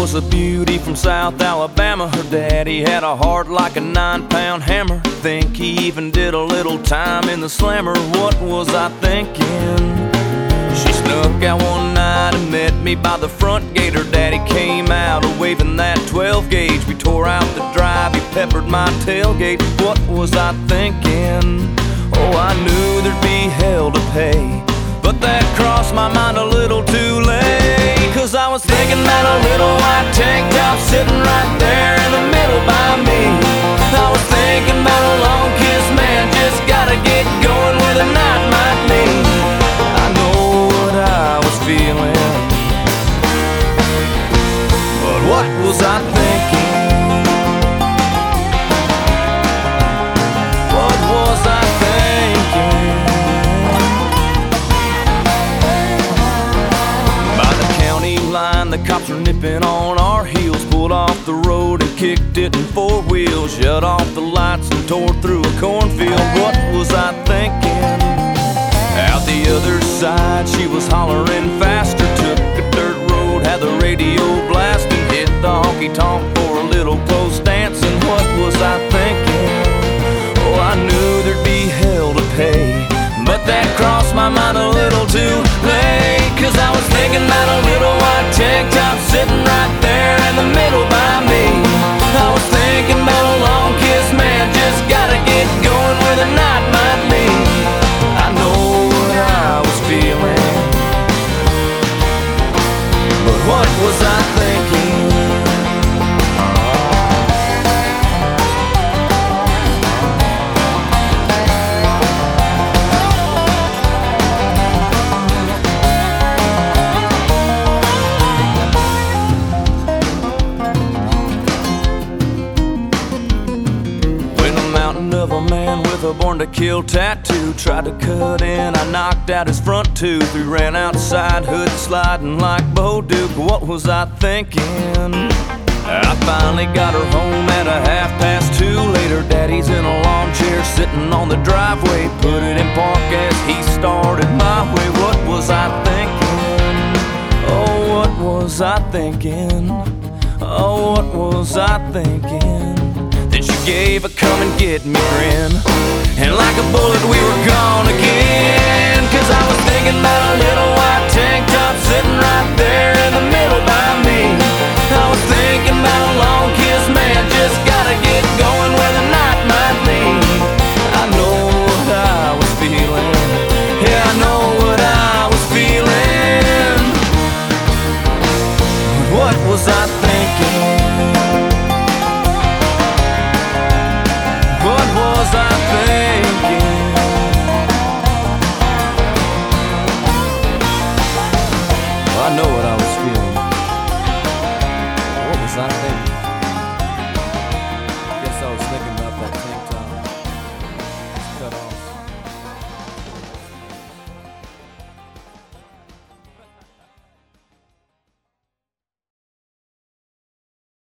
was a beauty from South Alabama. Her daddy had a heart like a 9-pound hammer. Think he even did a little time in the slammer. What was I thinking? She snuck out one night and met me by the front gate. Her daddy came out waving that 12 gauge. We tore out the drive, he peppered my tailgate. What was I thinking? Oh, I knew there'd be hell to pay, but that crossed my mind a little too late. Cause I was thinking about a little white tank top sitting right there in the middle by me. I was thinking about a long kiss, man, just gotta get going where the night might lead. I know what I was feeling, but what was I thinking? What was I thinking? The cops were nipping on our heels, pulled off the road and kicked it in 4 wheels, shut off the lights and tore through a cornfield. What was I thinking? Out the other side she was hollering faster, took a dirt road, had the radio blasting, hit the honky-tonk for a little close dancing. What was I thinking? Oh, I knew there'd be hell to pay, but that crossed my mind a little too late. Cause I was thinking about a little white tank top sitting right there in the middle by me. I was thinking about a long kiss, man, just gotta get going where the night might lead. I know what I was feeling, but what was I thinking? Of a man with a born to kill tattoo tried to cut in, I knocked out his front tooth. We ran outside, hood sliding like Bo Duke. What was I thinking? I finally got her home at a 2:30. Later, daddy's in a lawn chair sitting on the driveway, put it in park as he started my way. What was I thinking? Oh, what was I thinking? Oh, what was I thinking? Then she gave a come and get me grin, and like a bullet we were gone again. Cause I was thinking about a little white